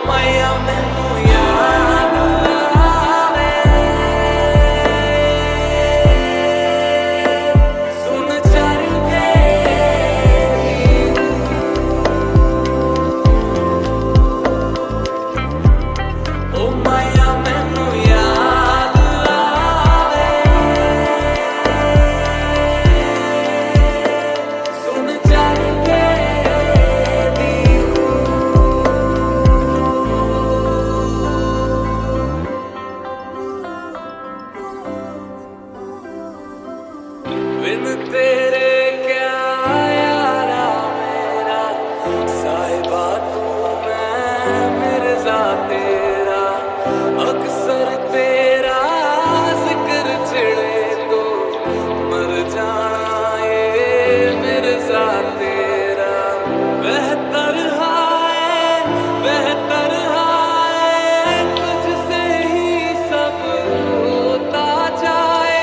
मैया मैनू याद आवे, सुन चर के ओ मैया मैनू याद आवे, सुन चर के बिन तेरे क्या यारा मेरा, साहिबा तू मैं मिर्जा तेरा, अक्सर तेरा जिक्र छिड़े तो मर जाना ये मिर्जा तेरा। बेहतर हाय तुझसे ही सब होता जाए,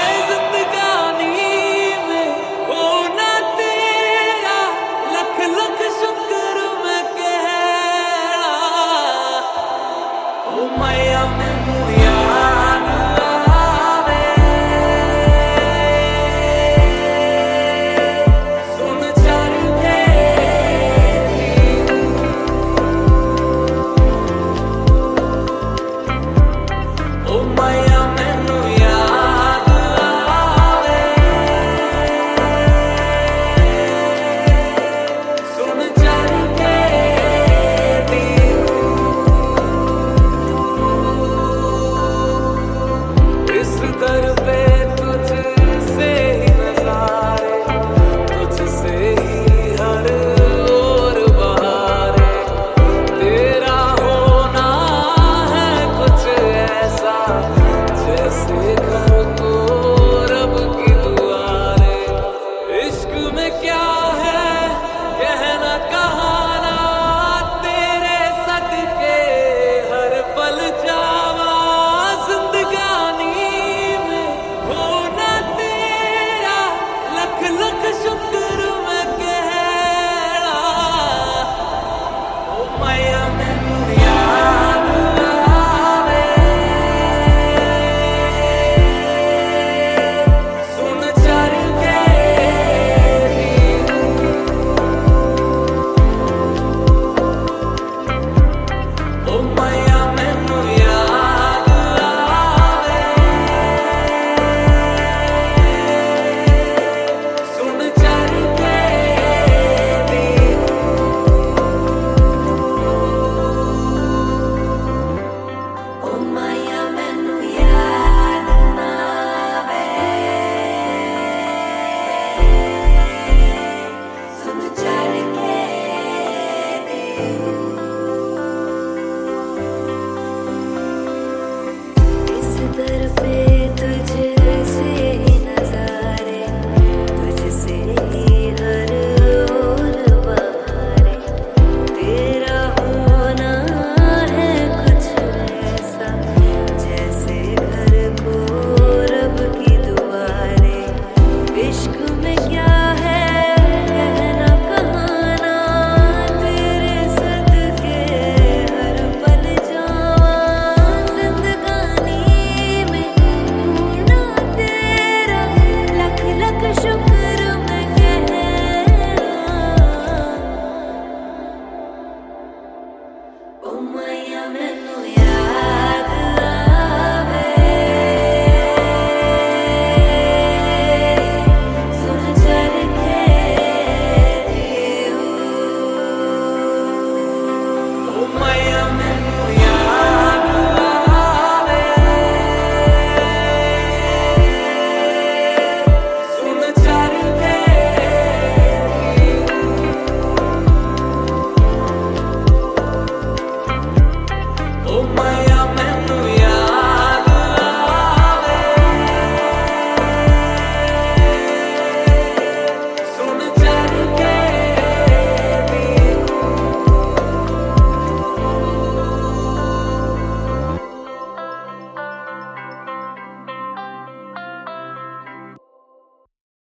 शुक्र मैं कहना ओ मैया मैनू याद आवे, सुन चर के ओ मैया मैनू याद आवे, सुन चर के इस दर पे तुझसे ही नजारे, तुझसे ही हर ओर बहारे, तेरा होना है कुछ ऐसा जैसे घर को रब की दुआरे। इश्क में क्या है कहना कहाना, तेरे सदके हर पल जावा, जिंदगानी में होना तेरा लख लख शुक्र मैं कहना ओ मैया मैनू याद आवे, सुन चर के ओ मैया मैनू याद आवे, सुन चर के ओ मैया मैनू याद आवे, सुन चर के इस दर पे तुझसे ही नजारे, तुझसे ही हर ओर बहारे, तेरा होना है कुछ ऐसा जैसे घर को रब की दुआरे। इश्क में क्या है कहना कहाना, तेरे सदके हर पल जावा, जिंदगानी में होना तेरा लख लख शुक्र मैं कहना ओ मैया मैनू